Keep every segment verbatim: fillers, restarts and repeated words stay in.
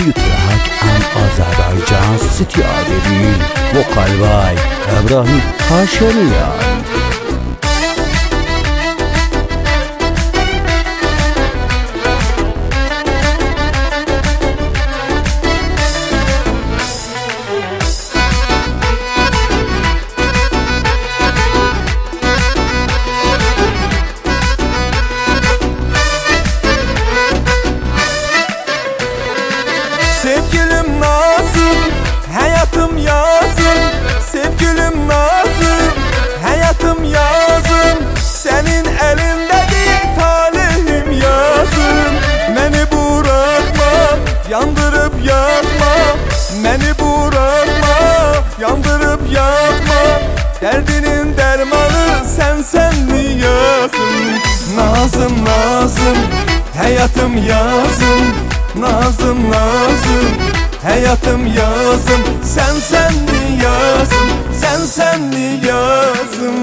new track on Azerbaijan Stüdyo Vokal by İbrahim Haşemiyan. Sevgilim Nazım, hayatım yazım. Sevgilim Nazım, hayatım yazım. Senin elindedir talihim yazım. Beni bırakma, yandırıp yakma. Beni bırakma, yandırıp yakma. Derdinin dermanı sen sen yazım. Nazım Nazım, hayatım yazım. Nazım Nazım, hayatım yazım. Sen sen mi yazım, sen sen mi yazım.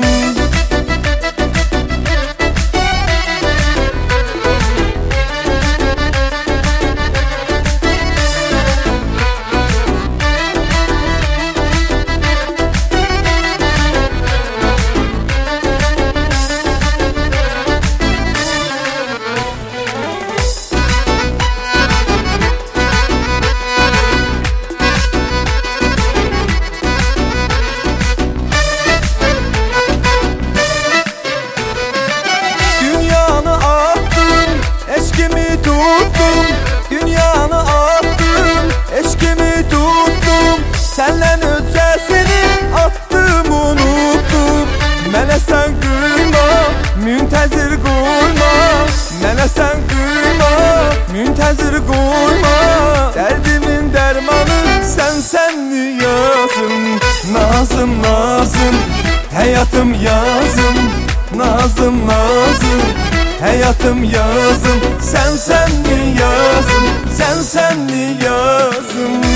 Tuttum, dünyanı attım, eşkimi tuttum. Senden ötesini attım, unuttum. Mene sen gülma, müntezir gülma. Mene sen gülma, müntezir gülma. Derdimin dermanı sen sen yazım. Nazım Nazım, hayatım yazım. Nazım Nazım, hayatım yazım. Sen sen mi yazım, sen sen mi yazım.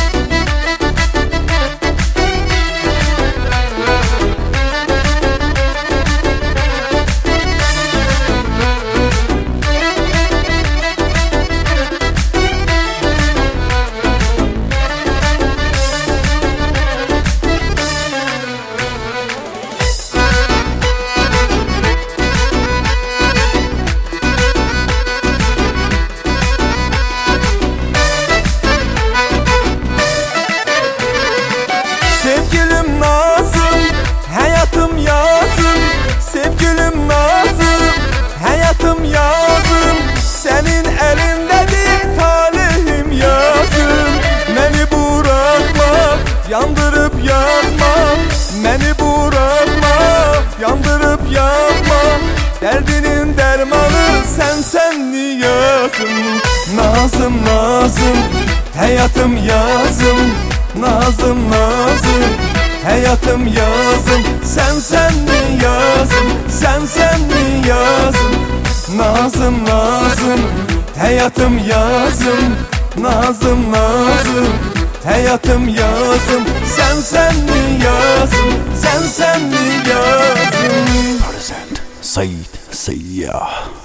Sevgilim Nazım, hayatım yazım. Sevgilim Nazım, hayatım yazım. Senin elindedir talihim yazım. Beni bırakma, yandırıp yakma. Beni bırakma, yandırıp yakma. Derdinin dermanı sen sen mi yazım. Nazım Nazım, hayatım yazım. Nazım Nazım, hayatım yazım. Sen sen mi yazım, sen sen mi yazım. Nazım Nazım, hayatım yazım. Nazım Nazım, hayatım yazım. Sen sen mi yazım, sen sen mi yazım. Present Said Seyyah.